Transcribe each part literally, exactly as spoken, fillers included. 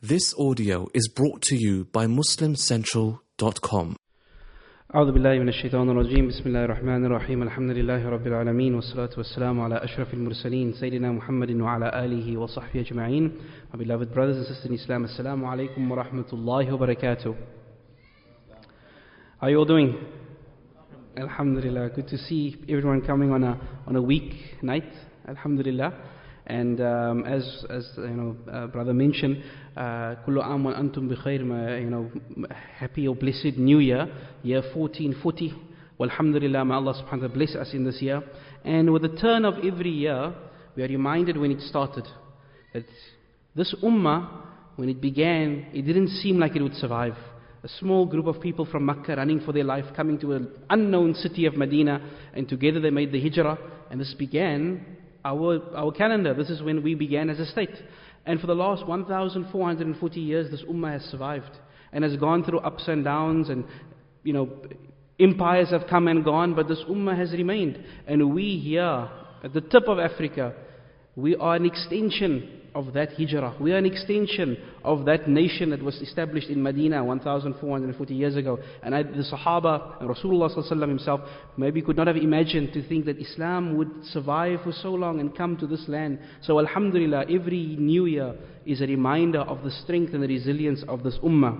This audio is brought to you by muslim central dot com. أعوذ بالله من الشيطان الرجيم بسم الله الرحمن الرحيم الحمد لله رب العالمين والصلاة والسلام على أشرف المرسلين سيدنا محمد وعلى آله وصحبه أجمعين. My beloved brothers and sisters in Islam, Assalamu alaikum wa rahmatullahi wa barakatuh. How are you all doing? Alhamdulillah, good to see everyone coming on a on a week night. Alhamdulillah. And um, as as you know, uh, brother mentioned, kullu aam wa antum bi khair, you know, happy or blessed New Year, year fourteen forty. Walhamdulillah, may Allah subhanahu wa ta'ala bless us in this year. And with the turn of every year, we are reminded when it started that this ummah, when it began, it didn't seem like it would survive. A small group of people from Makkah running for their life, coming to an unknown city of Medina, and together they made the hijrah, and this began Our our calendar. This is when we began as a state. And for the last one thousand four hundred forty years, this ummah has survived and has gone through ups and downs, and you know, empires have come and gone, but this ummah has remained. And we here at the tip of Africa, we are an extension of that hijrah. We are an extension of that nation that was established in Medina one thousand four hundred forty years ago. And I, the Sahaba and Rasulullah sallallahu alaihi wasallam himself maybe could not have imagined to think that Islam would survive for so long and come to this land. So alhamdulillah, every new year is a reminder of the strength and the resilience of this ummah.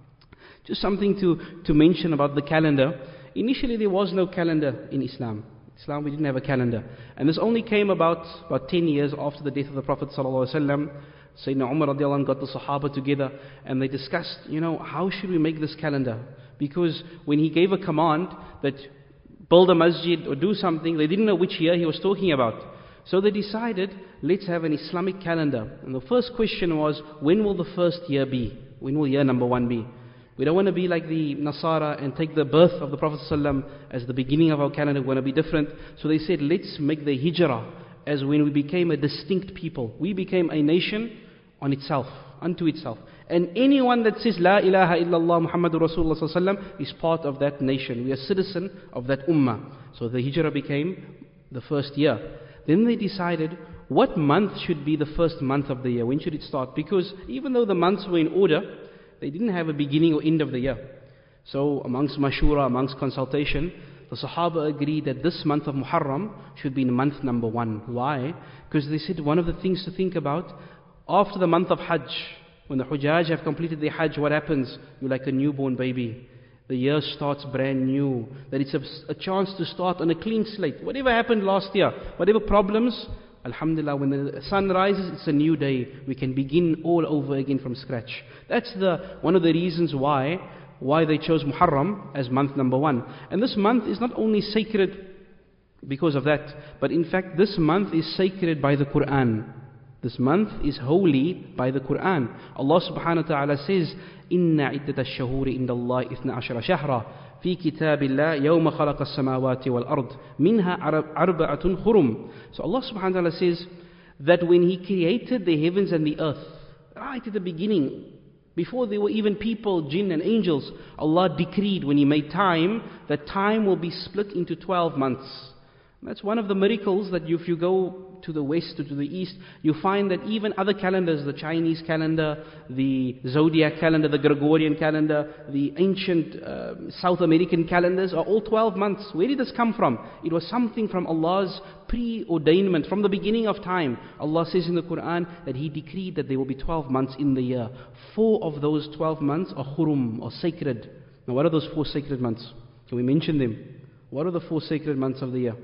Just something to, to mention about the calendar. Initially there was no calendar in Islam. Islam, we didn't have a calendar. And this only came about about ten years after the death of the Prophet sallallahu alaihi wasallam. Sayyidina Umar radiallahu anh got the Sahaba together and they discussed, you know, how should we make this calendar? Because when he gave a command that build a masjid or do something, they didn't know which year he was talking about. So they decided, let's have an Islamic calendar. And the first question was, when will the first year be? When will year number one be? We don't want to be like the Nasara and take the birth of the Prophet ﷺ as the beginning of our calendar. We want to be different. So they said, let's make the hijrah as when we became a distinct people. We became a nation on itself, unto itself. And anyone that says, La ilaha illallah Muhammadur Rasulullah ﷺ is part of that nation. We are citizen of that ummah. So the hijrah became the first year. Then they decided, what month should be the first month of the year? When should it start? Because even though the months were in order, they didn't have a beginning or end of the year. So amongst mashura, amongst consultation, the Sahaba agreed that this month of Muharram should be in month number one. Why? Because they said one of the things to think about, after the month of Hajj, when the Hujjaj have completed their Hajj, what happens? You're like a newborn baby. The year starts brand new. That it's a, a chance to start on a clean slate. Whatever happened last year, whatever problems, alhamdulillah, when the sun rises, it's a new day. We can begin all over again from scratch. That's the one of the reasons why why they chose Muharram as month number one. And this month is not only sacred because of that, but in fact this month is sacred by the Quran. This month is holy by the Quran. Allah subhanahu wa ta'ala says, Inna iddata ash-shahuri inda Allah ithna ashara shahra fi kitabillah yawma khalaqa as-samawati wal ard minha arba'atun khurum. So Allah subhanahu wa ta'ala says that when He created the heavens and the earth, right at the beginning, before there were even people, jinn and angels, Allah decreed when He made time, that time will be split into twelve months. That's one of the miracles that if you go to the west or to the east, you find that even other calendars, the Chinese calendar, the zodiac calendar, the Gregorian calendar, the ancient uh, South American calendars are all twelve months. Where did this come from? It was something from Allah's preordainment. From the beginning of time, Allah says in the Quran that He decreed that there will be twelve months in the year. Four of those twelve months are hurum, or sacred. Now what are those four sacred months? Can we mention them? What are the four sacred months of the year?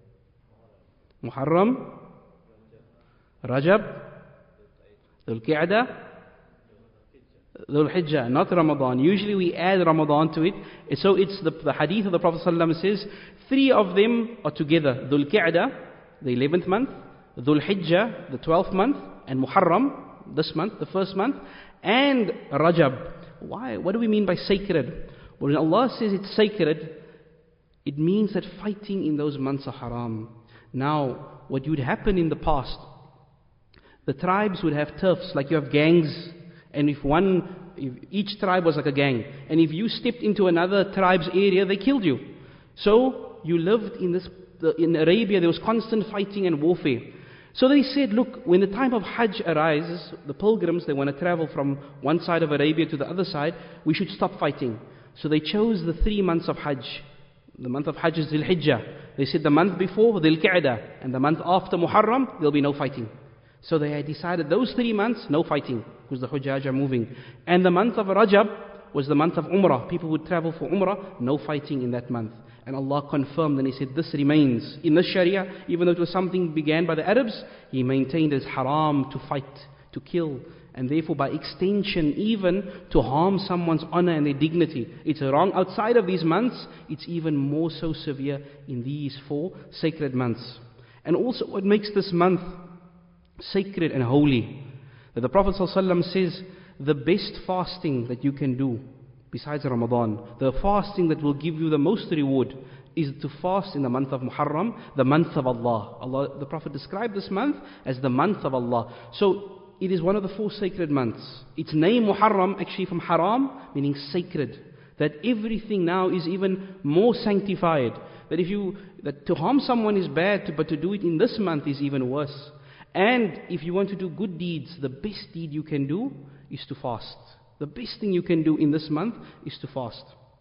Muharram, Rajab, Dhul Qi'dah, Dhul Hijjah, not Ramadan. Usually we add Ramadan to it. So it's the, the hadith of the Prophet ﷺ says, three of them are together. Dhul Qi'dah, the eleventh month, Dhul Hijjah, the twelfth month, and Muharram, this month, the first month, and Rajab. Why? What do we mean by sacred? Well, when Allah says it's sacred, it means that fighting in those months are haram. Now, what would happen in the past, the tribes would have turfs, like you have gangs, and if one, if each tribe was like a gang, and if you stepped into another tribe's area, they killed you. So, you lived in this, in Arabia, there was constant fighting and warfare. So they said, look, when the time of Hajj arises, the pilgrims, they want to travel from one side of Arabia to the other side, we should stop fighting. So they chose the three months of Hajj. The month of Hajj is Dhul Hijjah. They said the month before, Dhul Qa'dah, and the month after Muharram, there'll be no fighting. So they had decided those three months, no fighting, because the Hujjaj are moving. And the month of Rajab was the month of Umrah. People would travel for Umrah, no fighting in that month. And Allah confirmed and He said, this remains. In the Sharia, even though it was something began by the Arabs, He maintained as haram to fight, to kill. And therefore, by extension, even to harm someone's honor and their dignity. It's wrong outside of these months. It's even more so severe in these four sacred months. And also what makes this month sacred and holy, that the Prophet ﷺ says, the best fasting that you can do, besides Ramadan, the fasting that will give you the most reward, is to fast in the month of Muharram, the month of Allah. Allah, the Prophet described this month as the month of Allah. So it is one of the four sacred months. Its name Muharram, actually from haram, meaning sacred. That everything now is even more sanctified. That if you, that to harm someone is bad, but to do it in this month is even worse. And if you want to do good deeds, the best deed you can do is to fast. The best thing you can do in this month is to fast.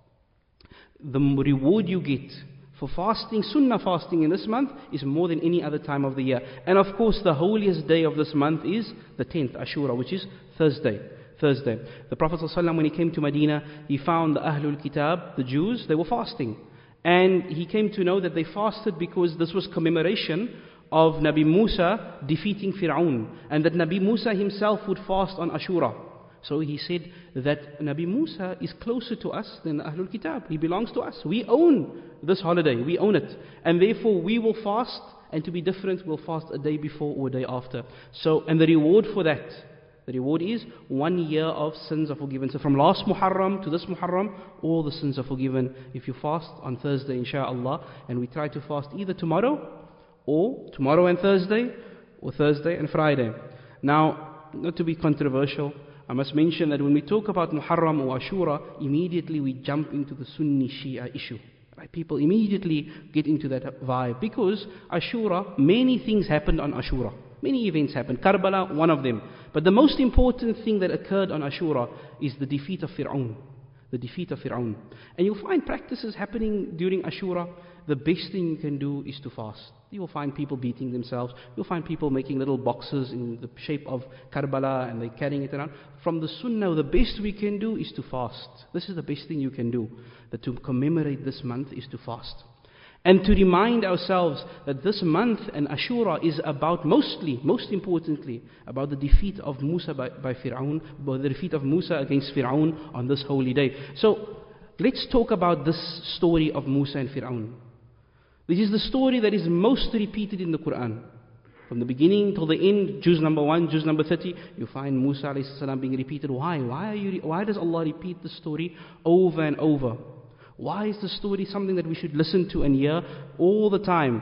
The reward you get for fasting, sunnah fasting in this month, is more than any other time of the year. And of course, the holiest day of this month is the tenth, Ashura, which is Thursday. Thursday. The Prophet ﷺ, when he came to Medina, he found the Ahlul Kitab, the Jews, they were fasting. And he came to know that they fasted because this was commemoration of Nabi Musa defeating Fir'aun. And that Nabi Musa himself would fast on Ashura. So he said that Nabi Musa is closer to us than Ahlul Kitab. He belongs to us. We own this holiday. We own it. And therefore we will fast. And to be different, we'll fast a day before or a day after. So, and the reward for that, the reward is one year of sins are forgiven. So from last Muharram to this Muharram, all the sins are forgiven if you fast on Thursday, inshaAllah. And we try to fast either tomorrow, or tomorrow and Thursday, or Thursday and Friday. Now, not to be controversial, I must mention that when we talk about Muharram or Ashura, immediately we jump into the Sunni Shia issue. Right? People immediately get into that vibe. Because Ashura, many things happened on Ashura. Many events happened. Karbala, one of them. But the most important thing that occurred on Ashura is the defeat of Fir'aun. The defeat of Fir'aun. And you'll find practices happening during Ashura. The best thing you can do is to fast. You will find people beating themselves. You'll find people making little boxes in the shape of Karbala and they're carrying it around. From the Sunnah, the best we can do is to fast. This is the best thing you can do. That to commemorate this month is to fast. And to remind ourselves that this month and Ashura is about mostly, most importantly, about the defeat of Musa by, by Fir'aun, by the defeat of Musa against Fir'aun on this holy day. So, let's talk about this story of Musa and Fir'aun. This is the story that is most repeated in the Quran. From the beginning till the end, juz number one, juz number thirty, you find Musa alayhi salam being repeated. Why? Why, are you, why does Allah repeat the story over and over? Why is the story something that we should listen to and hear all the time?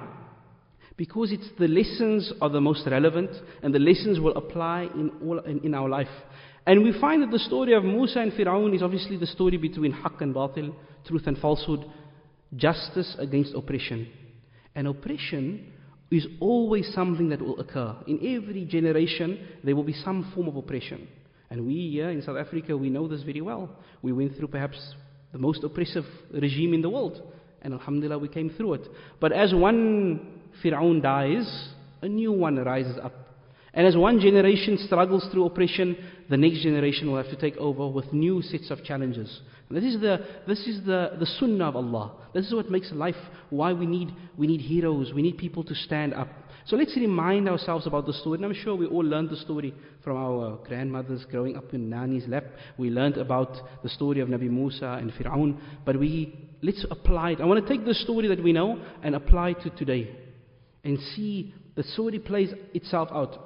Because it's the lessons are the most relevant and the lessons will apply in, all, in, in our life. And we find that the story of Musa and Fir'aun is obviously the story between haqq and batil, truth and falsehood, justice against oppression. And oppression is always something that will occur. In every generation, there will be some form of oppression. And we here in South Africa, we know this very well. We went through perhaps the most oppressive regime in the world. And alhamdulillah, we came through it. But as one Fir'aun dies, a new one rises up. And as one generation struggles through oppression, the next generation will have to take over with new sets of challenges. And this is the this is the, the sunnah of Allah. This is what makes life, why we need we need heroes, we need people to stand up. So let's remind ourselves about the story. And I'm sure we all learned the story from our grandmothers growing up in Nani's lap. We learned about the story of Nabi Musa and Fir'aun. But we let's apply it. I want to take the story that we know and apply it to today. And see the story plays itself out.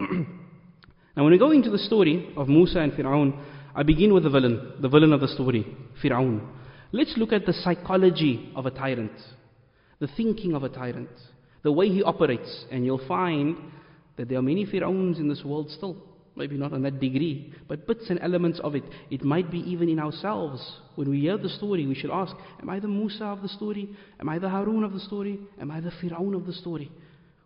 Now when we go into the story of Musa and Fir'aun, I begin with the villain, the villain of the story, Fir'aun. Let's look at the psychology of a tyrant, the thinking of a tyrant, the way he operates. And you'll find that there are many Fir'auns in this world still. Maybe not on that degree, but bits and elements of it. It might be even in ourselves. When we hear the story, we should ask, am I the Musa of the story? Am I the Harun of the story? Am I the Fir'aun of the story?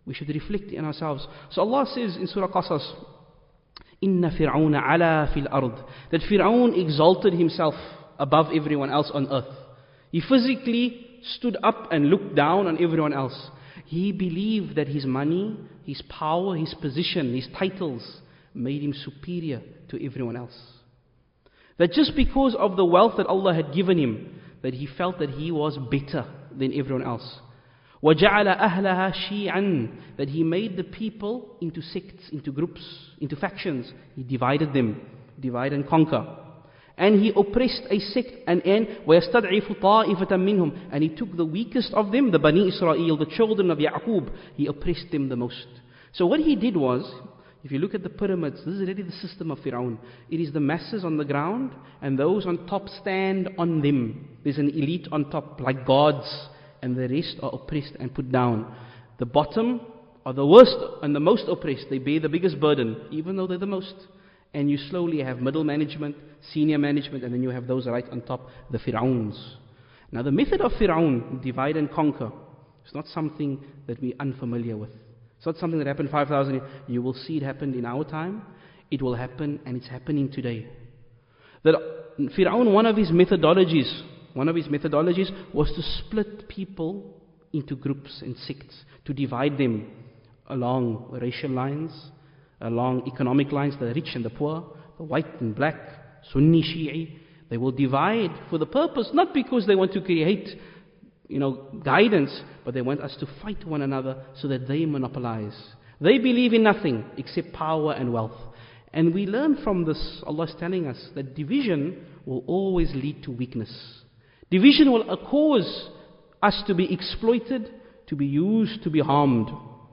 We should reflect in ourselves. So Allah says in Surah Qasas, Inna Fir'auna ala fil ard. That Fir'aun exalted himself above everyone else on earth. He physically stood up and looked down on everyone else. He believed that his money, his power, his position, his titles made him superior to everyone else. That just because of the wealth that Allah had given him, that he felt that he was better than everyone else. وَجَعَلَ أَهْلَهَا شِيعًا. That he made the people into sects, into groups, into factions. He divided them, divide and conquer. And he oppressed a sect, and, and وَيَسْتَضْعِفُ طَائِفَةً مِّنْهُمْ. And he took the weakest of them, the Bani Israel, the children of Ya'qub. He oppressed them the most. So what he did was, if you look at the pyramids, this is really the system of Fir'aun. It is the masses on the ground, and those on top stand on them. There's an elite on top, like gods, and the rest are oppressed and put down. The bottom are the worst and the most oppressed. They bear the biggest burden, even though they're the most. And you slowly have middle management, senior management, and then you have those right on top, the Fir'auns. Now the method of Fir'aun, divide and conquer, is not something that we're unfamiliar with. It's not something that happened five thousand years. You will see it happen in our time. It will happen, and it's happening today. That Fir'aun, one of his methodologies, one of his methodologies was to split people into groups and sects, to divide them along racial lines, along economic lines, the rich and the poor, the white and black, Sunni, Shi'i. They will divide for the purpose, not because they want to create, you know, guidance, but they want us to fight one another so that they monopolize. They believe in nothing except power and wealth. And we learn from this, Allah is telling us that division will always lead to weakness. Division will cause us to be exploited, to be used, to be harmed.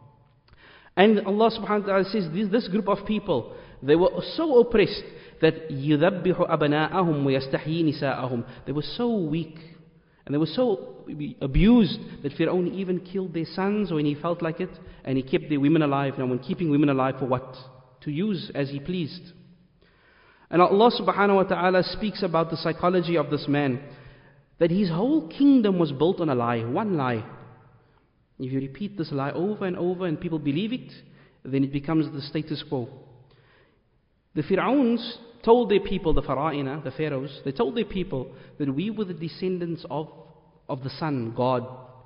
And Allah subhanahu wa ta'ala says, this, this group of people, they were so oppressed that يُذَبِّحُ أَبْنَاءَهُمْ وَيَسْتَحْيِي نِسَاءَهُم. They were so weak and they were so abused that Fir'aun even killed their sons when he felt like it, and he kept their women alive. Now, when keeping women alive for what? To use as he pleased. And Allah subhanahu wa ta'ala speaks about the psychology of this man, that his whole kingdom was built on a lie, one lie. If you repeat this lie over and over and people believe it, then it becomes the status quo. The Fir'auns told their people, the Fara'ina, the Pharaohs, they told their people that we were the descendants of, of the Son, God.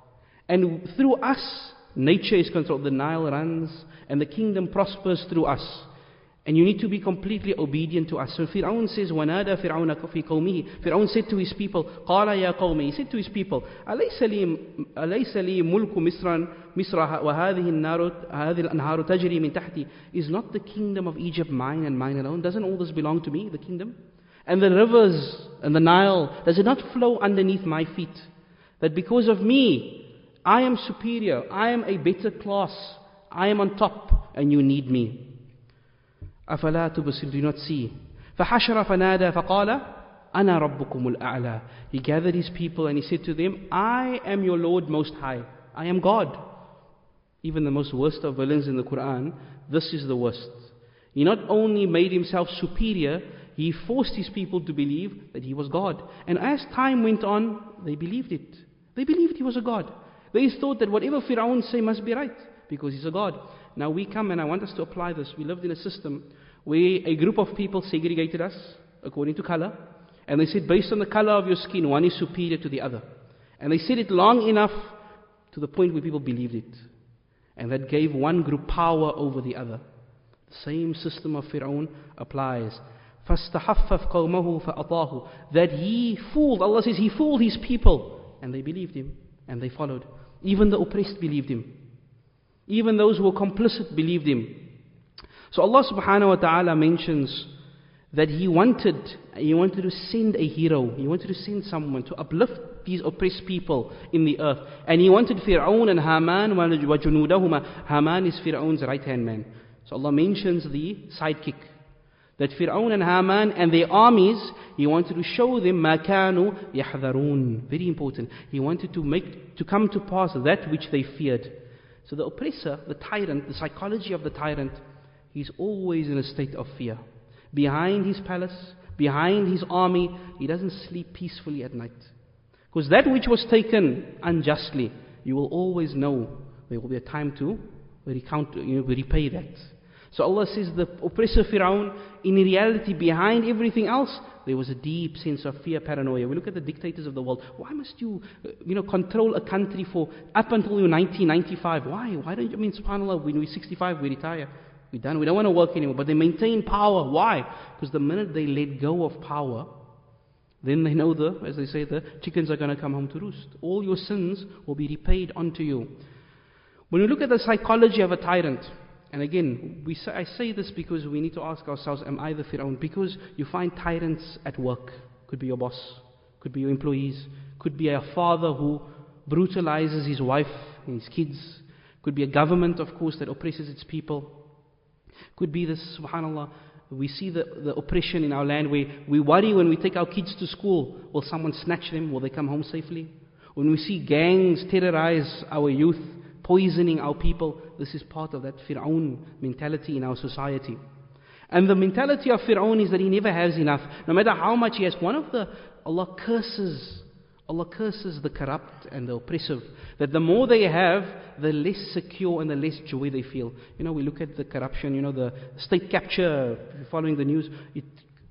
And through us, nature is controlled. The Nile runs and the kingdom prospers through us. And you need to be completely obedient to us. So Fir'aun says, وَنَادَى فِرْعَوْنَ فِي قَوْمِهِ. Fir'aun said to his people, قَالَ يَا قَوْمِ. He said to his people, أَلَيْسَ لِي, أليس لي مُلْكُ مِصْرًا مِصْرَ وَهَذِهِ النَّارُ هَذِهِ الْأَنْهَارُ تَجْرِي مِنْ تَحْتِي. Is not the kingdom of Egypt mine and mine alone? Doesn't all this belong to me, the kingdom? And the rivers and the Nile, does it not flow underneath my feet? That because of me, I am superior, I am a better class, I am on top, and you need me. أَفَلَا تُبْصِرُونَ. Do not see. فَحَشَرَ فَنَادَى فَقَالَ أَنَا رَبُّكُمُ الْأَعْلَى. He gathered his people and he said to them, I am your Lord Most High. I am God. Even the most worst of villains in the Quran, this is the worst. He not only made himself superior, he forced his people to believe that he was God. And as time went on, they believed it. They believed he was a God. They thought that whatever Fir'aun say must be right, because he's a God. Now we come, and I want us to apply this. We lived in a system where a group of people segregated us according to color. And they said, based on the color of your skin, one is superior to the other. And they said it long enough to the point where people believed it. And that gave one group power over the other. The same system of Fir'aun applies. فَاسْتَحَفَّفْ قَوْمَهُ فَأَطَاهُ. That he fooled, Allah says he fooled his people. And they believed him. And they followed. Even the oppressed believed him. Even those who were complicit believed him. So Allah subhanahu wa ta'ala mentions that He wanted, He wanted to send a hero. He wanted to send someone to uplift these oppressed people in the earth. And He wanted Fir'aun and Haman wa junudahuma. Haman is Fir'aun's right hand man. So Allah mentions the sidekick. That Fir'aun and Haman and their armies, He wanted to show them ma kanu yahdharun. Very important. He wanted to make, to come to pass that which they feared. So the oppressor, the tyrant, the psychology of the tyrant, he's always in a state of fear. Behind his palace, behind his army, he doesn't sleep peacefully at night. Because that which was taken unjustly, you will always know there will be a time to we recount, you know, we repay that. So Allah says the oppressor Fir'aun, in reality behind everything else, there was a deep sense of fear, paranoia. We look at the dictators of the world. Why must you, uh, you know, control a country for up until you're ninety, ninety-five? Why? Why don't you, I mean, subhanAllah, when we're sixty-five, we retire. We're done. We don't want to work anymore. But they maintain power. Why? Because the minute they let go of power, then they know the, as they say, the chickens are going to come home to roost. All your sins will be repaid onto you. When we look at the psychology of a tyrant, and again, we say, I say this because we need to ask ourselves, am I the Fir'aun? Because you find tyrants at work. Could be your boss, could be your employees, could be a father who brutalizes his wife and his kids, could be a government, of course, that oppresses its people. Could be this, subhanAllah, we see the, the oppression in our land where we worry when we take our kids to school, will someone snatch them? Will they come home safely? When we see gangs terrorize our youth, poisoning our people, this is part of that Fir'aun mentality in our society. And the mentality of Fir'aun is that he never has enough. No matter how much he has, one of the, Allah curses, Allah curses the corrupt and the oppressive. That the more they have, the less secure and the less joy they feel. You know, we look at the corruption, you know, the state capture, following the news, it,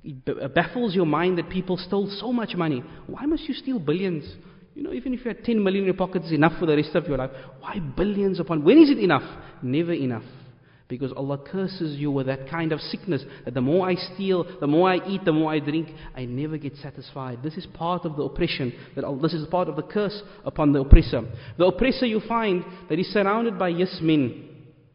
it baffles your mind that people stole so much money. Why must you steal billions? You know, even if you had ten million in your pockets, it's enough for the rest of your life. Why billions upon? When is it enough? Never enough. Because Allah curses you with that kind of sickness, that the more I steal, the more I eat, the more I drink, I never get satisfied. This is part of the oppression, that Allah, this is part of the curse upon the oppressor. The oppressor, you find that he's surrounded by yes men,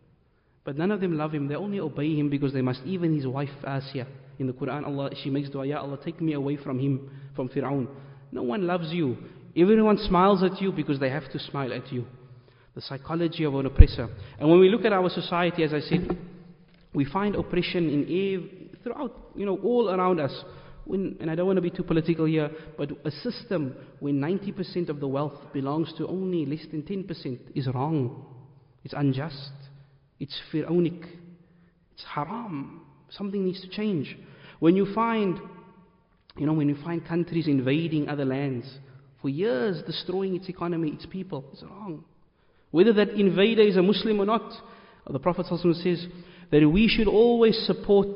but none of them love him. They only obey him because they must. Even his wife Asya, in the Quran, Allah, she makes dua, Ya Allah, take me away from him, from Fir'aun. No one loves you. Everyone smiles at you because they have to smile at you. The psychology of an oppressor. And when we look at our society, as I said, we find oppression in ev- throughout, you know, all around us. When, and I don't want to be too political here, but a system where ninety percent of the wealth belongs to only less than ten percent is wrong. It's unjust. It's Fir'aunic. It's haram. Something needs to change. When you find, you know, when you find countries invading other lands, for years destroying its economy, its people, it's wrong. Whether that invader is a Muslim or not, the Prophet ﷺ says that we should always support,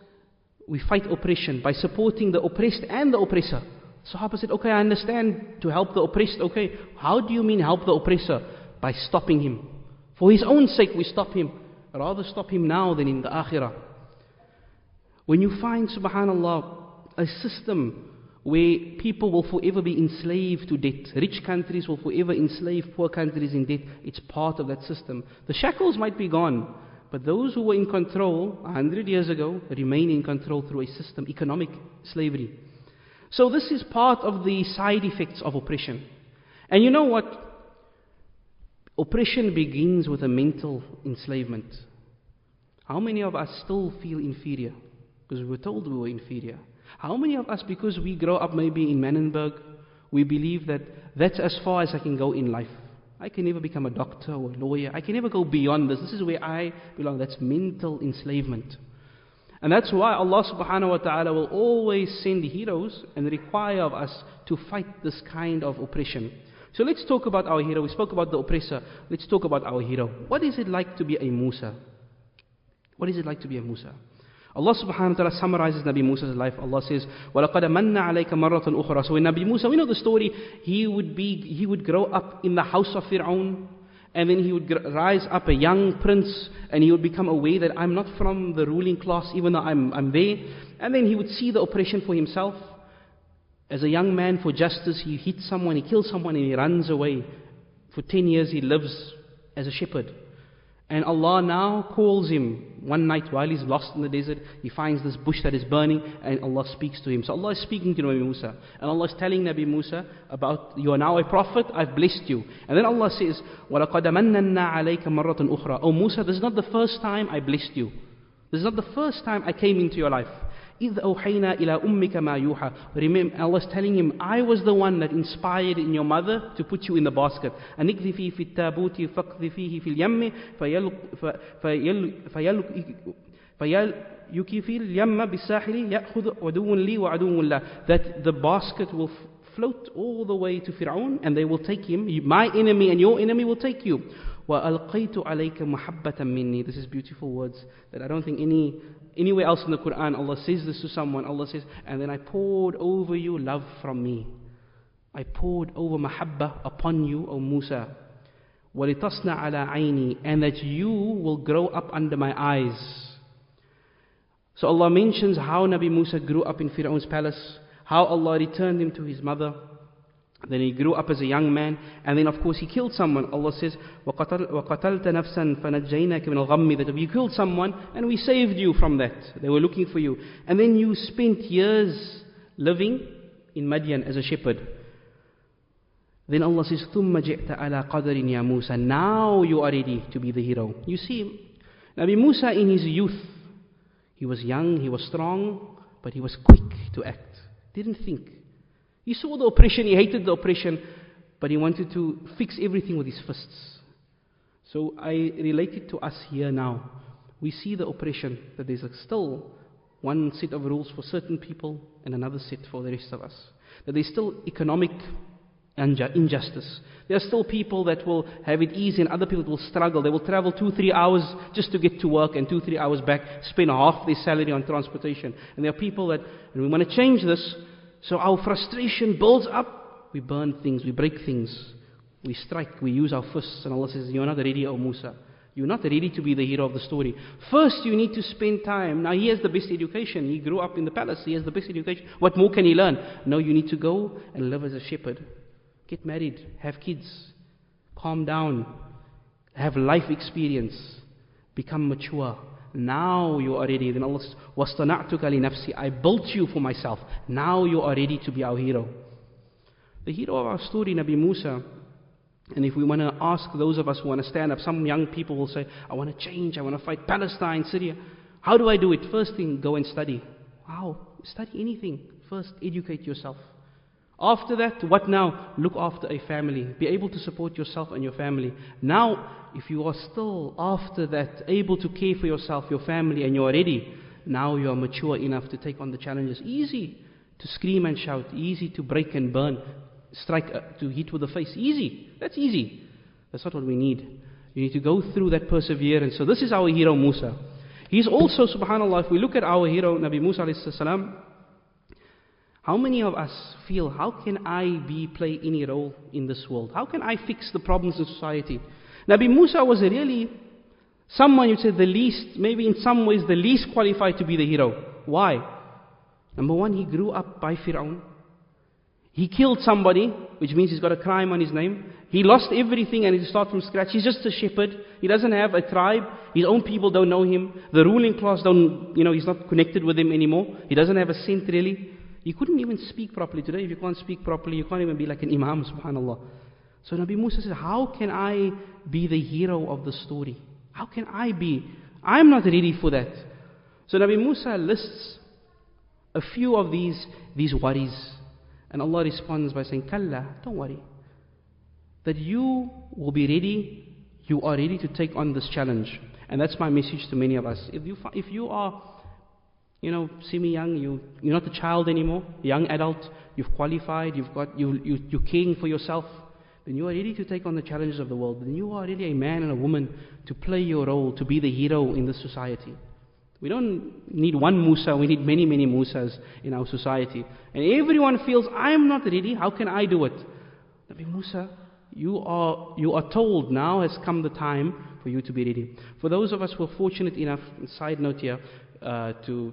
we fight oppression by supporting the oppressed and the oppressor. Sahaba said, okay, I understand to help the oppressed, okay. How do you mean help the oppressor? By stopping him. For his own sake we stop him. Rather stop him now than in the akhirah. When you find, subhanallah, a system where people will forever be enslaved to debt. Rich countries will forever enslave poor countries in debt. It's part of that system. The shackles might be gone, but those who were in control a hundred years ago remain in control through a system, economic slavery. So this is part of the side effects of oppression. And you know what? Oppression begins with a mental enslavement. How many of us still feel inferior? Because we were told we were inferior. How many of us, because we grow up maybe in Manenberg, we believe that that's as far as I can go in life. I can never become a doctor or a lawyer. I can never go beyond this. This is where I belong. That's mental enslavement. And that's why Allah subhanahu wa ta'ala will always send heroes and require of us to fight this kind of oppression. So let's talk about our hero. We spoke about the oppressor. Let's talk about our hero. What is it like to be a Musa? What is it like to be a Musa? Allah subhanahu wa ta'ala summarizes Nabi Musa's life. Allah says, وَلَقَدْ مَنَّ عَلَيْكَ مَرَّةً أُخْرَى. So when Nabi Musa, we know the story, he would be, he would grow up in the house of Fir'aun, and then he would rise up a young prince, and he would become aware that I'm not from the ruling class, even though I'm, I'm there. And then he would see the oppression for himself. As a young man, for justice, he hits someone, he kills someone, and he runs away. For ten years he lives as a shepherd. And Allah now calls him one night while he's lost in the desert. He finds this bush that is burning, and Allah speaks to him. So Allah is speaking to Nabi Musa, and Allah is telling Nabi Musa about, you are now a prophet, I've blessed you. And then Allah says, وَلَقَدْ مَنَّنَّا عَلَيْكَ مَرَّةً أُخْرَى. Oh Musa, this is not the first time I blessed you. This is not the first time I came into your life. إِذْ أَوْحَيْنَا إِلَىٰ أُمِّكَ مَا يُوحَى. Remember, Allah is telling him, I was the one that inspired in your mother to put you in the basket. أَنِقْذِفِي فِي التَّابُوتِ فَقْذِفِيهِ فِي الْيَمِّ فَيَلْيُكِي فِي الْيَمَّ بِالسَّاحِلِ يَأْخُذُ عَدُوٌ لِي وَعَدُوٌ لَهُ. That the basket will float all the way to Fir'aun, and they will take him. My enemy and your enemy will take you. وَأَلْقَيْتُ عَلَيْكَ مَحَبَّةً مِّنِّي. This is beautiful words that I don't think any anywhere else in the Quran Allah says this to someone. Allah says, and then I poured over you love from me. I poured over mahabba upon you, O Musa. وَلِتَصْنَعَ عَلَىٰ عَيْنِي. And that you will grow up under my eyes. So Allah mentions how Nabi Musa grew up in Fir'aun's palace, how Allah returned him to his mother. Then he grew up as a young man, and then of course he killed someone. Allah says, وَقَتَلْتَ نَفْسًا فَنَجَّيْنَاكَ مِنَ الْغَمِّ. That you killed someone and we saved you from that. They were looking for you. And then you spent years living in Madian as a shepherd. Then Allah says, ثُمَّ جِئْتَ عَلَىٰ قَدَرٍ يَا مُوسَى. Now you are ready to be the hero. You see, Nabi Musa in his youth, he was young, he was strong, but he was quick to act. Didn't think. He saw the oppression, he hated the oppression, but he wanted to fix everything with his fists. So I relate it to us here now. We see the oppression, that there's still one set of rules for certain people and another set for the rest of us. That there's still economic injustice. There are still people that will have it easy and other people will struggle. They will travel two, three hours just to get to work and two, three hours back, spend half their salary on transportation. And there are people that, and we want to change this, so our frustration builds up. We burn things, we break things, we strike, we use our fists. And Allah says, you're not ready, O Musa. You're not ready to be the hero of the story. First you need to spend time. Now he has the best education. He grew up in the palace. He has the best education. What more can he learn? No, you need to go and live as a shepherd. Get married, have kids, calm down, have life experience, become mature. Now you are ready. Then Allah says, وَاصْطَنَعْتُكَ لِنَفْسِي. I built you for myself. Now you are ready to be our hero. The hero of our story, Nabi Musa. And if we want to ask those of us who want to stand up, some young people will say, I want to change, I want to fight Palestine, Syria. How do I do it? First thing, go and study. Wow, study anything. First, educate yourself. After that, what now? Look after a family. Be able to support yourself and your family. Now, if you are still, after that, able to care for yourself, your family, and you are ready, now you are mature enough to take on the challenges. Easy to scream and shout. Easy to break and burn. Strike, uh, to hit with the face. Easy. That's easy. That's not what we need. You need to go through that perseverance. So this is our hero, Musa. He's also, subhanAllah, if we look at our hero, Nabi Musa alayhi salam, how many of us feel, how can I be play any role in this world? How can I fix the problems in society? Nabi Musa was really someone, you'd say, the least, maybe in some ways, the least qualified to be the hero. Why? Number one, he grew up by Fir'aun. He killed somebody, which means he's got a crime on his name. He lost everything and he starts from scratch. He's just a shepherd. He doesn't have a tribe. His own people don't know him. The ruling class don't, you know, he's not connected with them anymore. He doesn't have a scent really. He couldn't even speak properly. Today, if you can't speak properly, you can't even be like an imam, subhanAllah. So Nabi Musa says, how can I be the hero of the story? How can I be? I'm not ready for that. So Nabi Musa lists a few of these, these worries. And Allah responds by saying, Kalla, don't worry. That you will be ready, you are ready to take on this challenge. And that's my message to many of us. If you, if you are, you know, semi-young, you, you're not a child anymore, young adult, you've qualified, you've got, you, you, you're caring for yourself, then you are ready to take on the challenges of the world. Then you are really a man and a woman to play your role, to be the hero in this society. We don't need one Musa, we need many, many Musas in our society. And everyone feels, I'm not ready, how can I do it? Nabi Musa, you are, you are told now has come the time for you to be ready. For those of us who are fortunate enough, side note here, uh, to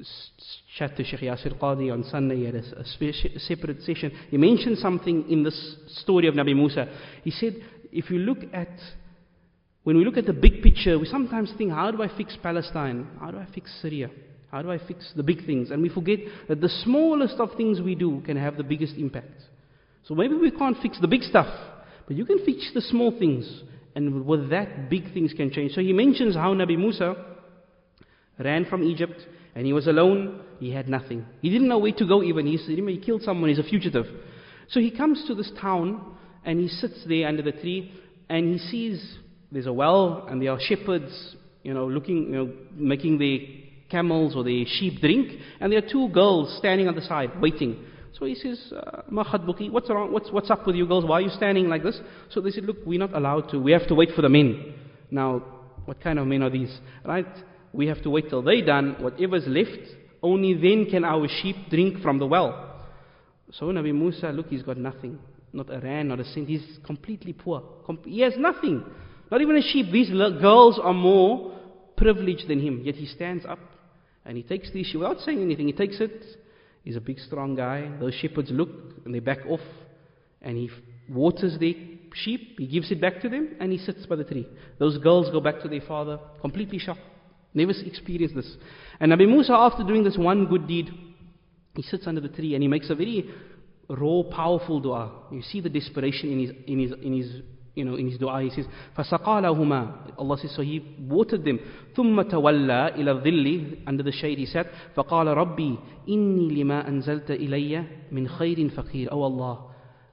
chat to Sheikh Yasir Qadi on Sunday at a, a spe- separate session, he mentioned something in this story of Nabi Musa. He said, if you look at When we look at the big picture, we sometimes think, how do I fix Palestine? How do I fix Syria? How do I fix the big things? And we forget that the smallest of things we do can have the biggest impact. So maybe we can't fix the big stuff, but you can fix the small things. And with that, big things can change. So he mentions how Nabi Musa ran from Egypt, and he was alone, he had nothing. He didn't know where to go even. He, he killed someone, he's a fugitive. So he comes to this town, and he sits there under the tree, and he sees there's a well, and there are shepherds, you know, looking, you know, making their camels or their sheep drink, and there are two girls standing on the side, waiting. So he says, Ma khatbuki, what's wrong? What's, what's up with you girls? Why are you standing like this? So they said, look, we're not allowed to. We have to wait for the men. Now, what kind of men are these? Right? We have to wait till they're done. Whatever's left, only then can our sheep drink from the well. So Nabi Musa, look, he's got nothing. Not a rand, not a cent. He's completely poor. He has nothing. Not even a sheep. These girls are more privileged than him. Yet he stands up and he takes the sheep without saying anything. He takes it. He's a big, strong guy. Those shepherds look and they back off. And he waters the sheep. He gives it back to them and he sits by the tree. Those girls go back to their father, completely shocked. Never experienced this. And Nabi Musa, after doing this one good deed, he sits under the tree and he makes a very raw, powerful dua. You see the desperation in his, in his, in his, you know, in his dua. He says, فَسَقَالَهُمَا. Allah says, so he watered them. ثُمَّ تَوَلَّى إِلَى الظِّلِّ. Under the shade he sat. فَقَالَ رَبِّي إِنِّي لِمَا أَنزَلْتَ إِلَيَّ مِنْ خَيْرٍ فَقِيرٍ. Oh Allah,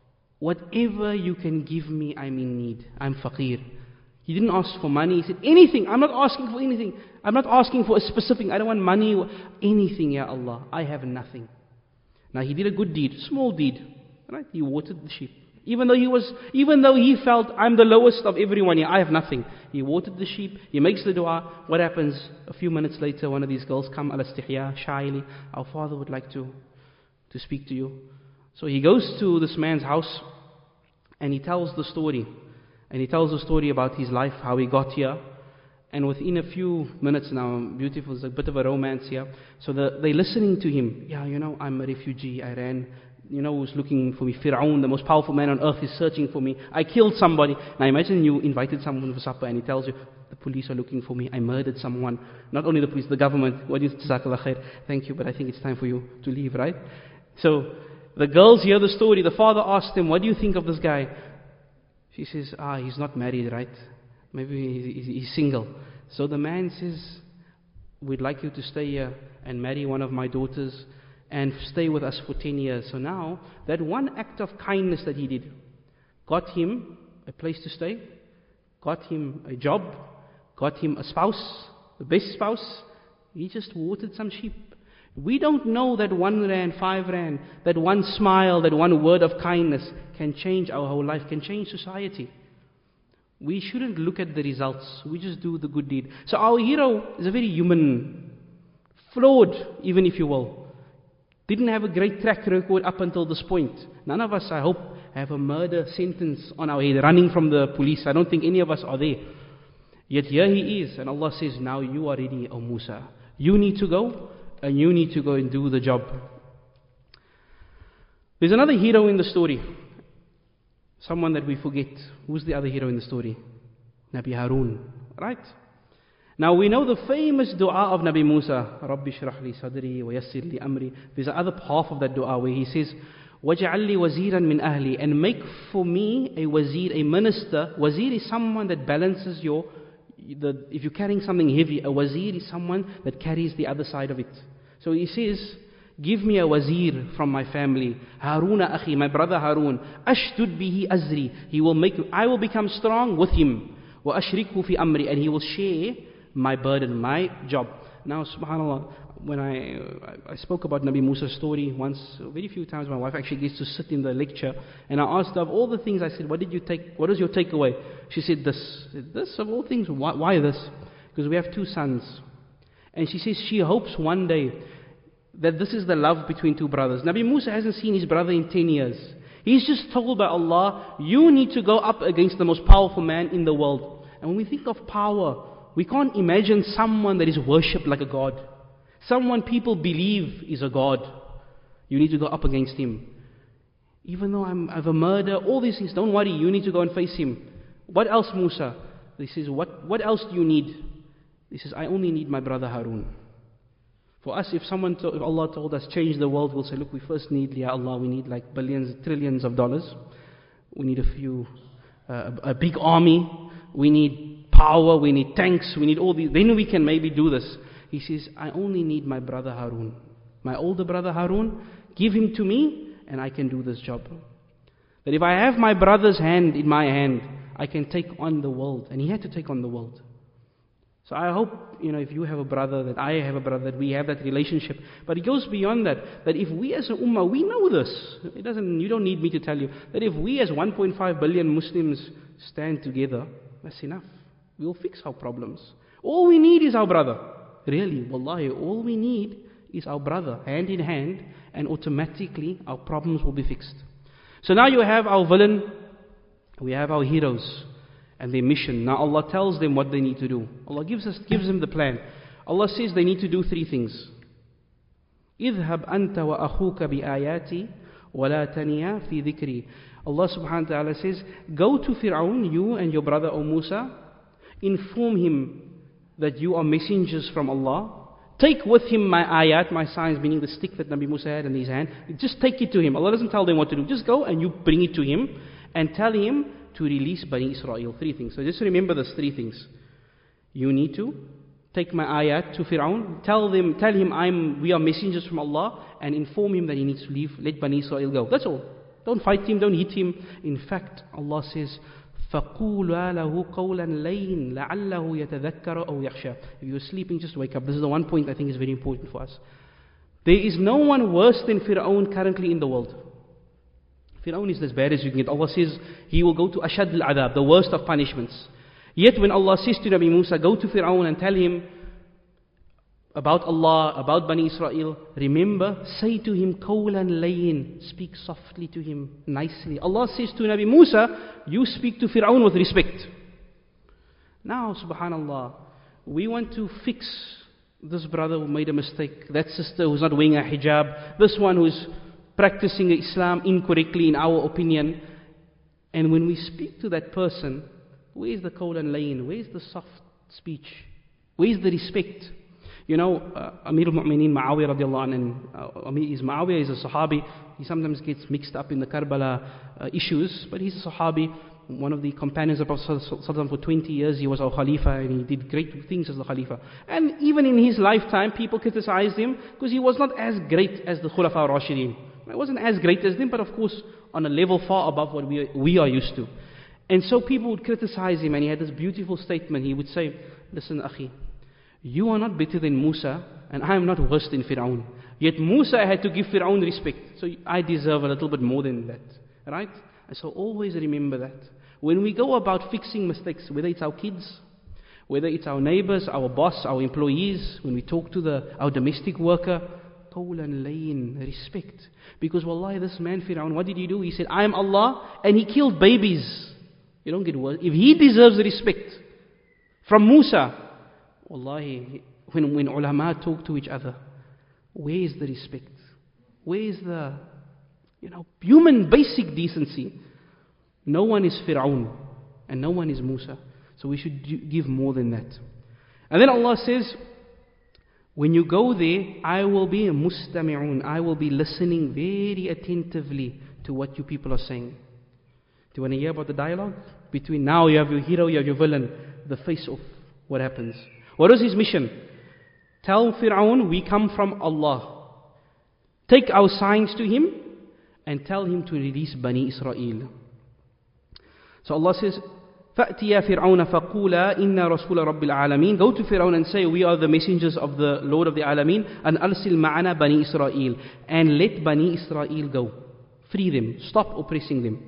whatever you can give me, I'm in need. I'm faqir. He didn't ask for money. He said, anything. I'm not asking for anything. I'm not asking for a specific, I don't want money or anything, Ya Allah. I have nothing. Now he did a good deed, small deed. Right? He watered the sheep. Even though he was, even though he felt, I'm the lowest of everyone here, I have nothing. He watered the sheep, he makes the dua. What happens? A few minutes later, one of these girls come, al-istihya, shyly, our father would like to, to speak to you. So he goes to this man's house and he tells the story. And he tells the story about his life, how he got here. And within a few minutes now, beautiful, it's a bit of a romance here. So the, they're listening to him. Yeah, you know, I'm a refugee, I ran. You know who's looking for me? Fir'aun, the most powerful man on earth, is searching for me. I killed somebody. Now imagine you invited someone for supper and he tells you, the police are looking for me. I murdered someone. Not only the police, the government. What is Jazakallah khair? Thank you, but I think it's time for you to leave, right? So the girls hear the story. The father asks them, what do you think of this guy? She says, ah, he's not married, right? Maybe he's, he's single. So the man says, we'd like you to stay here and marry one of my daughters and stay with us for ten years. So now, that one act of kindness that he did got him a place to stay, got him a job, got him a spouse, the best spouse. He just watered some sheep. We don't know that one rand, five rand, that one smile, that one word of kindness can change our whole life, can change society. We shouldn't look at the results. We just do the good deed. So our hero is a very human, flawed, even if you will. Didn't have a great track record up until this point. None of us, I hope, have a murder sentence on our head, running from the police. I don't think any of us are there. Yet here he is, and Allah says, now you are ready, O Musa. You need to go, and you need to go and do the job. There's another hero in the story. Someone that we forget. Who's the other hero in the story? Nabi Harun. Right? Now we know the famous dua of Nabi Musa. Rabbi shrah li sadri wa yassir li amri. There's another half of that dua where he says, وَجَعَلْ لِي وَزِيرًا مِنْ أَهْلِي. And make for me a wazir, a minister. Wazir is someone that balances your, the, if you're carrying something heavy, a wazir is someone that carries the other side of it. So he says, give me a wazir from my family. Haruna akhi, my brother Harun. Ashdud bihi azri. He will make, I will become strong with him. Wa ashrikhu fi amri. And he will share my burden, my job. Now, subhanAllah, when I I spoke about Nabi Musa's story once, very few times, my wife actually gets to sit in the lecture, and I asked her of all the things. I said, what did you take, what is your takeaway? She said this. I said, this of all things, why, why this? Because we have two sons. And she says she hopes one day that this is the love between two brothers. Nabi Musa hasn't seen his brother in ten years. He's just told by Allah, you need to go up against the most powerful man in the world. And when we think of power, we can't imagine someone that is worshipped like a god. Someone people believe is a god. You need to go up against him. Even though I'm, I have a murder, all these things, don't worry, you need to go and face him. What else, Musa? He says, what, what else do you need? He says, I only need my brother Harun. For us, if someone, to, if Allah told us, change the world, we'll say, look, we first need, Ya Allah, we need like billions, trillions of dollars. We need a few, uh, a, a big army. We need power, we need tanks, we need all these. Then we can maybe do this. He says, I only need my brother Harun. My older brother Harun, give him to me, and I can do this job. That if I have my brother's hand in my hand, I can take on the world. And he had to take on the world. So I hope, you know, if you have a brother, that I have a brother, that we have that relationship. But it goes beyond that, that if we as a ummah, we know this. It doesn't, you don't need me to tell you, that if we as one point five billion Muslims stand together, that's enough. We'll fix our problems. All we need is our brother. Really, wallahi, all we need is our brother, hand in hand, and automatically our problems will be fixed. So now you have our villain, we have our heroes, and their mission. Now Allah tells them what they need to do. Allah gives us, gives them the plan. Allah says they need to do three things. اذهب أنت وأخوك بآياتي ولا تنيا في ذكري. Allah subhanahu wa ta'ala says, go to Fir'aun, you and your brother O Musa, inform him that you are messengers from Allah. Take with him my ayat, my signs, meaning the stick that Nabi Musa had in his hand. Just take it to him. Allah doesn't tell them what to do. Just go and you bring it to him and tell him to release Bani Israel. Three things. So just remember those three things. You need to take my ayat to Fir'aun, tell them, tell him I'm, we are messengers from Allah, and inform him that he needs to leave, let Bani Israel go. That's all. Don't fight him, don't hit him. In fact, Allah says, فَقُولَا لَهُ قَوْلًا لَيْنٍ لَعَلَّهُ يَتَذَكَّرُ أَوْ يَخْشَى. If you're sleeping, just wake up. This is the one point I think is very important for us. There is no one worse than Fir'aun currently in the world. Fir'aun is as bad as you can get. Allah says he will go to Ashad al-Adab, the worst of punishments. Yet when Allah says to Nabi Musa, go to Fir'aun and tell him about Allah, about Bani Israel, remember, say to him, qawlan layyin, speak softly to him, nicely. Allah says to Nabi Musa, you speak to Fir'aun with respect. Now, subhanallah, we want to fix this brother who made a mistake, that sister who's not wearing a hijab, this one who's practicing Islam incorrectly in our opinion. And when we speak to that person, where's the qawlan layyin? Where's the soft speech? Where's the respect? You know, uh, Amir al-Mu'mineen Muawiyah radiallahu anhu, and uh, Amir is Muawiyah is a Sahabi. He sometimes gets mixed up in the Karbala uh, issues, but he's a Sahabi, one of the companions of Prophet Sallallahu for twenty years. He was our Khalifa and he did great things as the Khalifa. And even in his lifetime, people criticized him because he was not as great as the Khulafa Rashidin. It wasn't as great as them, but of course on a level far above what we are, we are used to. And so people would criticize him, and he had this beautiful statement. He would say, listen, Akhi, you are not better than Musa, and I am not worse than Fir'aun. Yet Musa had to give Fir'aun respect, so I deserve a little bit more than that. Right? And so always remember that. When we go about fixing mistakes, whether it's our kids, whether it's our neighbors, our boss, our employees, when we talk to the our domestic worker, qawlan layyin, respect. Because wallahi, this man Fir'aun, what did he do? He said, I am Allah, and he killed babies. You don't get worse. If he deserves respect from Musa, wallahi, when, when ulama talk to each other, where is the respect? Where is the, you know, human basic decency? No one is Fir'aun, and no one is Musa. So we should do, give more than that. And then Allah says, when you go there, I will be a mustami'un. I will be listening very attentively to what you people are saying. Do you want to hear about the dialogue? Between now you have your hero, you have your villain, the face-off. What happens? What is his mission? Tell Fir'aun, we come from Allah. Take our signs to him and tell him to release Bani Israel. So Allah says, فَأْتِيَا فِرْعَوْنَ فَقُولَا إِنَّا رَسُولَ رَبِّ الْعَالَمِينَ. Go to Fir'aun and say, we are the messengers of the Lord of the Alameen, and أَرْسِلْ مَعَنَا بَنِي إِسْرَائِيل, and let Bani Israel go. Free them. Stop oppressing them.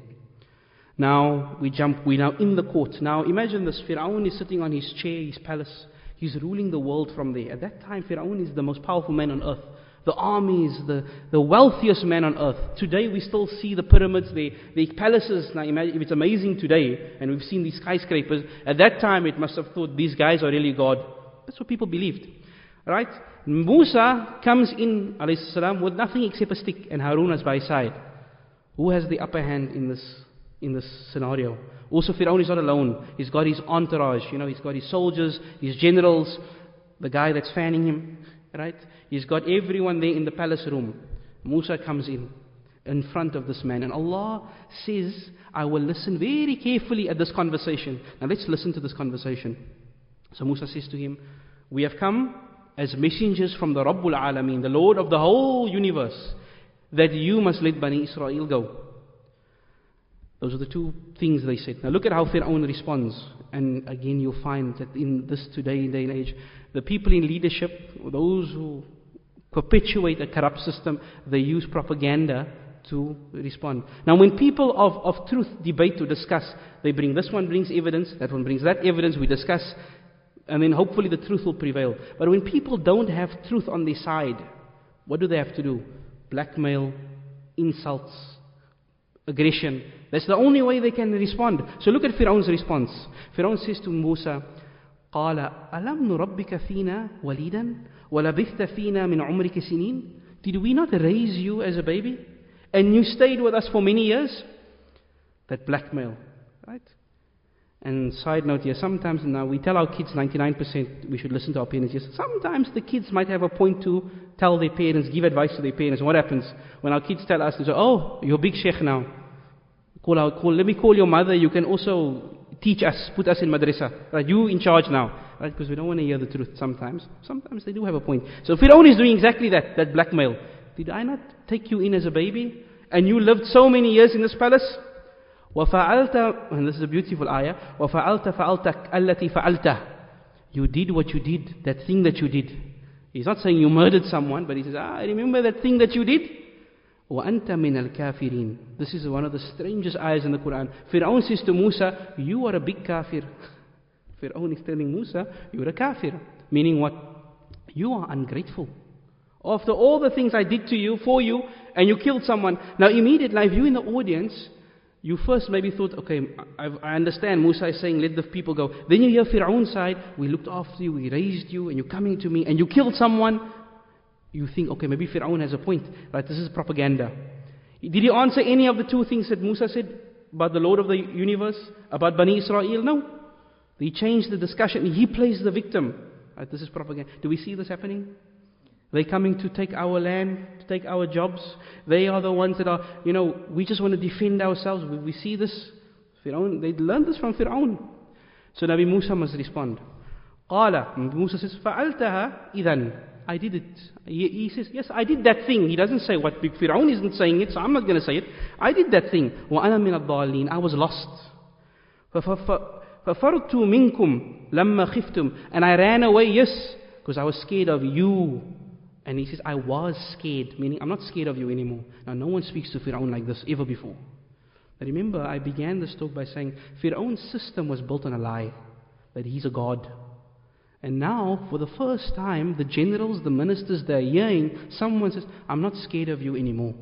Now we jump, we're now in the court. Now imagine this, Fir'aun is sitting on his chair, his palace. He's ruling the world from there. At that time, Fir'aun is the most powerful man on earth. The armies, the, the wealthiest man on earth. Today we still see the pyramids, the, the palaces. Now imagine, if it's amazing today, and we've seen these skyscrapers, at that time it must have thought these guys are really God. That's what people believed. Right? Musa comes in, alayhi salam, with nothing except a stick, and Harun is by his side. Who has the upper hand in this in this scenario? Also, Fir'aun is not alone. He's got his entourage, you know, he's got his soldiers, his generals, the guy that's fanning him, right? He's got everyone there in the palace room. Musa comes in, in front of this man, and Allah says, I will listen very carefully at this conversation. Now let's listen to this conversation. So Musa says to him, we have come as messengers from the Rabbul Alameen, the Lord of the whole universe, that you must let Bani Israel go. Those are the two things they said. Now look at how Fir'aun responds. And again you find that in this today, day and age, the people in leadership, those who perpetuate a corrupt system, they use propaganda to respond. Now when people of, of truth debate to discuss, they bring, this one brings evidence, that one brings that evidence, we discuss, and then hopefully the truth will prevail. But when people don't have truth on their side, what do they have to do? Blackmail, insults, aggression. That's the only way they can respond. So look at Fir'aun's response. Fir'aun says to Musa, قَالَ أَلَمْ نُرَبِّكَ فِينَا وَلِيدًا وَلَبِثْتَ فِينَا مِنْ عُمْرِكَ سِنِينَ. Did we not raise you as a baby? And you stayed with us for many years? That blackmail, right? And side note here, sometimes now we tell our kids ninety-nine percent we should listen to our parents. Yes, sometimes the kids might have a point to tell their parents, give advice to their parents. And what happens? When our kids tell us, they say, oh, you're a big sheikh now. Call out, call, let me call your mother, you can also teach us, put us in madrasa. Right? You in charge now. Right? Because we don't want to hear the truth sometimes. Sometimes they do have a point. So Fir'aun is doing exactly that, that blackmail. Did I not take you in as a baby? And you lived so many years in this palace? وَفَعَلْتَ, and this is a beautiful ayah, وَفَعَلْتَ فَعَلْتَ الَّتِي فَعَلْتَ. You did what you did, that thing that you did. He's not saying you murdered someone, but he says, ah, I remember that thing that you did. وَأَنْتَ مِنَ الْكَافِرِينَ. This is one of the strangest ayahs in the Quran. Fir'aun says to Musa, you are a big kafir. Fir'aun is telling Musa, you're a kafir. Meaning what? You are ungrateful. After all the things I did to you, for you, and you killed someone. Now immediately, if you in the audience, you first maybe thought, okay, I, I understand Musa is saying, let the people go. Then you hear Fir'aun's side, we looked after you, we raised you, and you're coming to me, and you killed someone. You think, okay, maybe Fir'aun has a point. Right, this is propaganda. Did he answer any of the two things that Musa said about the Lord of the universe, about Bani Israel? No. He changed the discussion. He plays the victim. Right, this is propaganda. Do we see this happening? They're coming to take our land, to take our jobs. They are the ones that are, you know, we just want to defend ourselves. We, we see this. Fir'aun, they learned this from Fir'aun. So Nabi Musa must respond. قَالَ, Musa says, فَعَلْتَهَا إِذَنْ. I did it. He, he says, yes, I did that thing. He doesn't say what big Fir'aun isn't saying it, so I'm not going to say it. I did that thing. وَأَنَا مِنَ الضَّالِينَ. I was lost. فَفَرْتُ مِنْكُمْ لَمَّا خِفْتُمْ. And I ran away, yes, because I was scared of you. And he says, I was scared, meaning I'm not scared of you anymore. Now no one speaks to Fir'aun like this ever before. But remember, I began this talk by saying, Fir'aun's system was built on a lie, that he's a god. And now, for the first time, the generals, the ministers, they're hearing, someone says, I'm not scared of you anymore.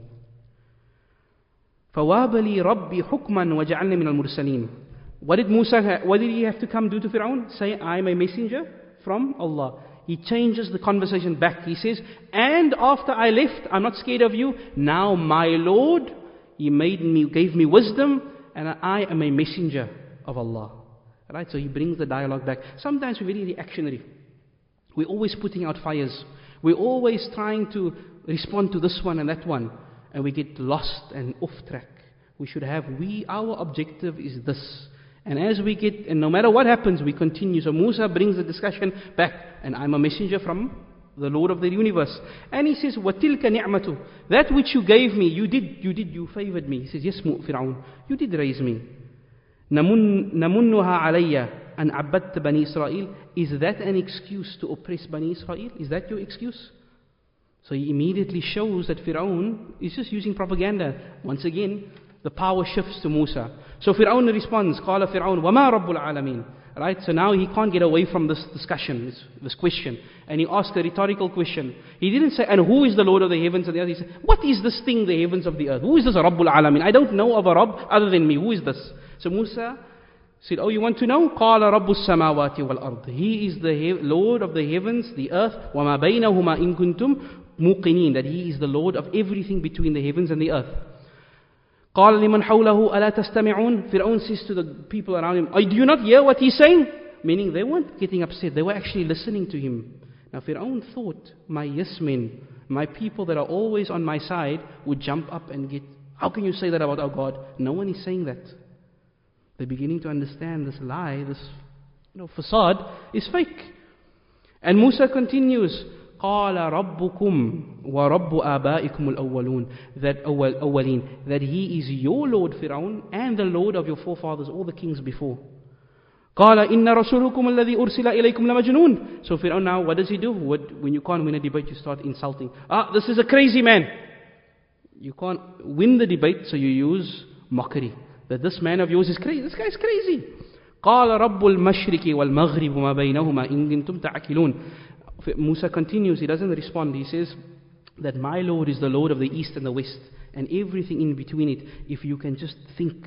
فَوَابَ لِي رَبِّي حُكْمًا وَجَعَلْنِي مِنَ الْمُرْسَلِينَ. What did Musa, ha- what did he have to come do to Fir'aun? Say, I'm a messenger from Allah. He changes the conversation back. He says, and after I left, I'm not scared of you. Now my Lord, He made me, gave me wisdom, and I am a messenger of Allah. Right? So he brings the dialogue back. Sometimes we're very reactionary. We're always putting out fires. We're always trying to respond to this one and that one. And we get lost and off track. We should have, we, our objective is this. And as we get, and no matter what happens, we continue. So Musa brings the discussion back. And I'm a messenger from the Lord of the universe. And he says, وَتِلْكَ نِعْمَةُ. That which you gave me, you did, you did, you favored me. He says, yes, Fir'aun, you did raise me. نَمُنُّهَا عَلَيَّ أَنْ عَبَّدْتَ بَنِي إِسْرَائِيل. Is that an excuse to oppress Bani Israel? Is that your excuse? So he immediately shows that Fir'aun is just using propaganda. Once again, the power shifts to Musa. So Fir'aun responds, قَالَ فِرْعَوْنُ وَمَا رَبُّ الْعَالَمِينَ. Right? So now he can't get away from this discussion, this, this question. And he asked a rhetorical question. He didn't say, and who is the Lord of the heavens and the earth? He said, what is this thing, the heavens of the earth? Who is this Rabbul Alamin? I don't know of a Rabb other than me. Who is this? So Musa said, oh, you want to know? قَالَ رَبُّ السَّمَاوَاتِ وَالْأَرْضِ. He is the he- Lord of the heavens, the earth. وَمَا بَيْنَهُمَا إِن كُنْتُمْ مُوقِنِينَ. That He is the Lord of everything between the heavens and the earth. قَالَ لِمَنْ حَوْلَهُ أَلَا تَسْتَمِعُونَ. Fir'aun says to the people around him, oh, do you not hear what he's saying? Meaning they weren't getting upset, they were actually listening to him. Now Fir'aun thought, my yes men, my people that are always on my side would jump up and get, how can you say that about our God? No one is saying that. They're beginning to understand this lie, this you know, facade is fake. And Musa continues, قَالَ رَبُّكُمْ وَرَبُّ آبَائِكُمُ الْأَوَّلُونَ that, أولين, that he is your Lord Fir'aun and the Lord of your forefathers, all the kings before. قَالَ إِنَّ رَسُولُكُمُ الَّذِي أُرْسِلَ إِلَيْكُمْ لَمَجْنُونَ So Fir'aun now, what does he do? What, when you can't win a debate, you start insulting. Ah, this is a crazy man. You can't win the debate, so you use mockery. That this man of yours is crazy. This guy is crazy. قَالَ رَبُّ الْمَشْرِكِ وَالْمَغْرِبُ مَا بَيْنَهُمَا إِن كُنتُمْ تَعْقِلُونَ Musa continues, he doesn't respond. He says that my Lord is the Lord of the East and the West and everything in between it, if you can just think.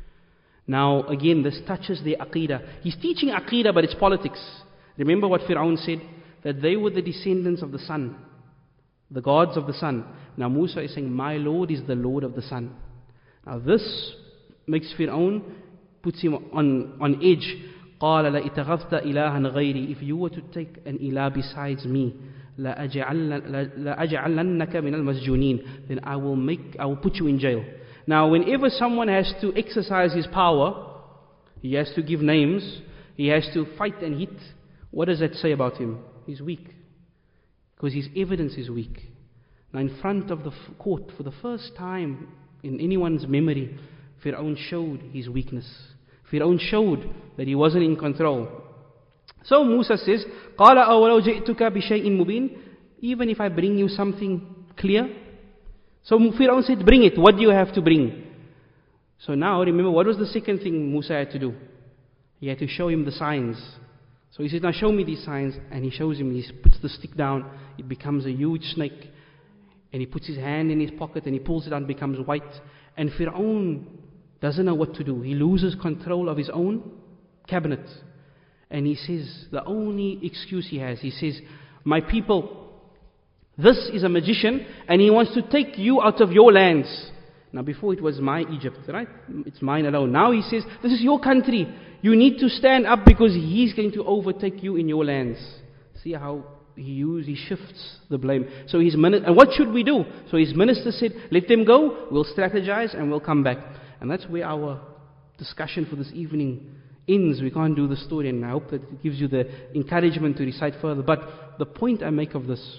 Now again, this touches their Aqidah. He's teaching Aqidah, but it's politics. Remember what Fir'aun said? That they were the descendants of the sun, the gods of the sun. Now Musa is saying, my Lord is the Lord of the sun. Now this makes Fir'aun, puts him on, on edge. قَالَ لَإِتَغَفْتَ إِلَهًا غَيْرِي If you were to take an ilah besides me, لَأَجْعَلَنَّكَ مِنَ الْمَسْجُونِينَ Then I will make, I will put you in jail. Now whenever someone has to exercise his power, he has to give names, he has to fight and hit. What does that say about him? He's weak. Because his evidence is weak. Now in front of the court, for the first time in anyone's memory, Fir'aun showed his weakness. Fir'aun showed that he wasn't in control. So Musa says, قَالَ أَوَلَوْ جِئْتُكَ بِشَيْءٍ مُبِينٍ Even if I bring you something clear. So Fir'aun said, bring it. What do you have to bring? So now remember, what was the second thing Musa had to do? He had to show him the signs. So he says, now show me these signs. And he shows him, he puts the stick down, it becomes a huge snake. And he puts his hand in his pocket and he pulls it out and becomes white. And Fir'aun doesn't know what to do. He loses control of his own cabinet. And he says, the only excuse he has, he says, my people, this is a magician and he wants to take you out of your lands. Now before it was my Egypt, right? It's mine alone. Now he says, this is your country. You need to stand up because he's going to overtake you in your lands. See how he uses, he shifts the blame. So his minister, and what should we do? So his minister said, let them go, we'll strategize and we'll come back. And that's where our discussion for this evening ends. We can't do the story, and I hope that it gives you the encouragement to recite further. But the point I make of this,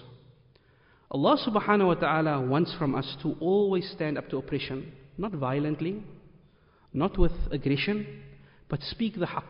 Allah subhanahu wa ta'ala wants from us to always stand up to oppression. Not violently, not with aggression, but speak the haqq.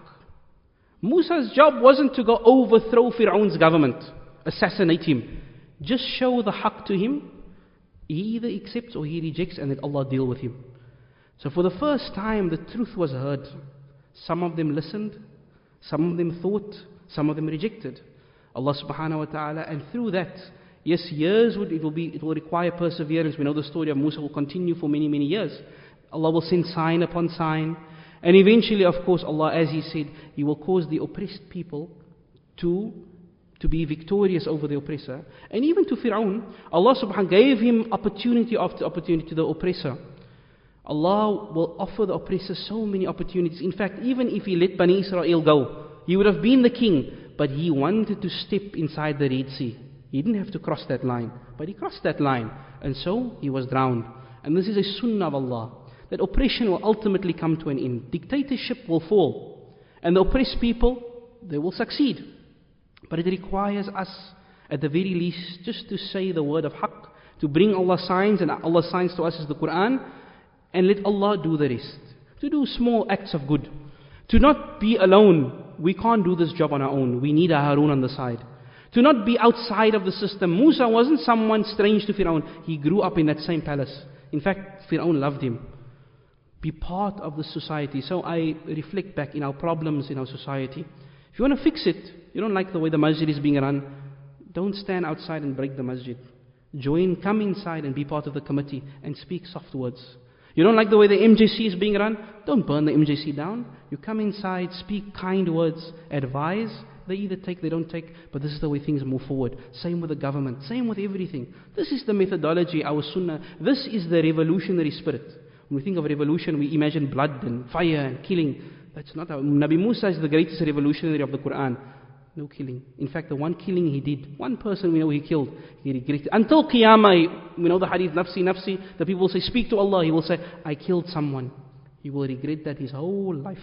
Musa's job wasn't to go overthrow Fir'aun's government, assassinate him. Just show the haqq to him. He either accepts or he rejects, and let Allah deal with him. So for the first time, the truth was heard. Some of them listened, some of them thought, some of them rejected Allah subhanahu wa ta'ala. And through that, yes, years would, it will be, it will require perseverance. We know the story of Musa will continue for many, many years. Allah will send sign upon sign. And eventually, of course, Allah, as He said, He will cause the oppressed people to, to be victorious over the oppressor. And even to Fir'aun, Allah subhanahu wa ta'ala gave him opportunity after opportunity to the oppressor. Allah will offer the oppressor so many opportunities. In fact, even if He let Bani Israel go, he would have been the king, but he wanted to step inside the Red Sea. He didn't have to cross that line, but he crossed that line, and so he was drowned. And this is a sunnah of Allah, that oppression will ultimately come to an end. Dictatorship will fall, and the oppressed people, they will succeed. But it requires us, at the very least, just to say the word of haqq, to bring Allah's signs, and Allah's signs to us is the Quran, and let Allah do the rest. To do small acts of good. To not be alone. We can't do this job on our own. We need a Harun on the side. To not be outside of the system. Musa wasn't someone strange to Fir'aun. He grew up in that same palace. In fact, Fir'aun loved him. Be part of the society. So I reflect back in our problems in our society. If you want to fix it, you don't like the way the masjid is being run, don't stand outside and break the masjid. Join, come inside and be part of the committee and speak soft words. You don't like the way the M J C is being run? Don't burn the M J C down. You come inside, speak kind words, advise. They either take, they don't take, but this is the way things move forward. Same with the government, same with everything. This is the methodology, our sunnah. This is the revolutionary spirit. When we think of revolution, we imagine blood and fire and killing. That's not how. Nabi Musa is the greatest revolutionary of the Quran. No killing. In fact, the one killing he did, one person we know he killed, he regretted. Until Qiyamah, we know the hadith, nafsi, nafsi, the people will say, speak to Allah. He will say, I killed someone. He will regret that his whole life.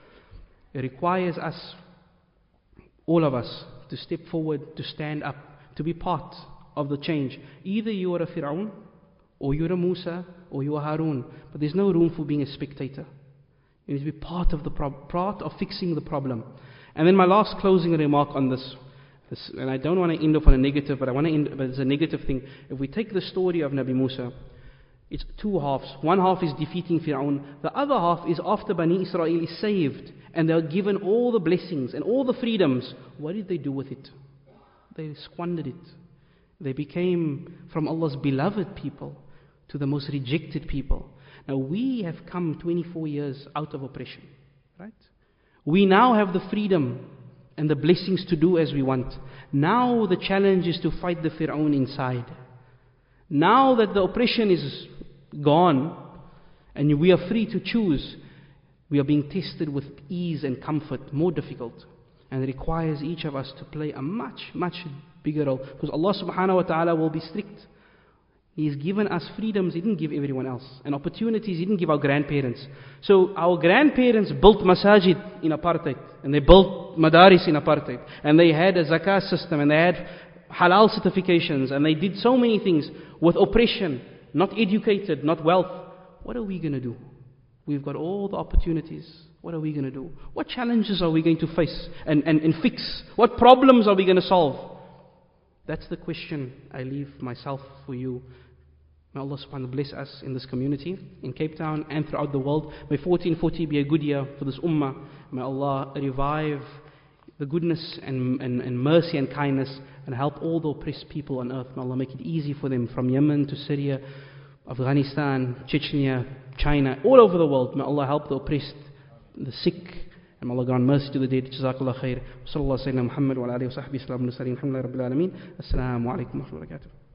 It requires us, all of us, to step forward, to stand up, to be part of the change. Either you are a Fir'aun, or you're a Musa, or you are Harun. But there's no room for being a spectator. You need to be part of the pro- part of fixing the problem. And then my last closing remark on this, this, and I don't want to end off on a negative, but I want to end, but it's a negative thing. If we take the story of Nabi Musa, it's two halves. One half is defeating Fir'aun. The other half is after Bani Israel is saved, and they are given all the blessings and all the freedoms. What did they do with it? They squandered it. They became from Allah's beloved people to the most rejected people. Now we have come twenty-four years out of oppression, right? We now have the freedom and the blessings to do as we want. Now the challenge is to fight the Fir'aun inside. Now that the oppression is gone and we are free to choose, we are being tested with ease and comfort, more difficult. And it requires each of us to play a much, much bigger role. Because Allah subhanahu wa ta'ala will be strict. He's given us freedoms He didn't give everyone else. And opportunities He didn't give our grandparents. So our grandparents built masajid in apartheid. And they built madaris in apartheid. And they had a zakah system. And they had halal certifications. And they did so many things with oppression. Not educated, not wealth. What are we going to do? We've got all the opportunities. What are we going to do? What challenges are we going to face and, and, and fix? What problems are we going to solve? That's the question I leave myself for you. May Allah subhanahu wa ta'ala bless us in this community, in Cape Town and throughout the world. May fourteen forty be a good year for this ummah. May Allah revive the goodness and, and, and mercy and kindness and help all the oppressed people on earth. May Allah make it easy for them from Yemen to Syria, Afghanistan, Chechnya, China, all over the world. May Allah help the oppressed, the sick, and may Allah grant mercy to the dead. Jazakallah khair. Sallallahu alayhi wa sallam Muhammad wa ala alihi wa sahbihi sallam al-mursaleen. Alhamdulillah rabbil alameen. Assalamu alaikum wa rahmatullahi wa barakatuh.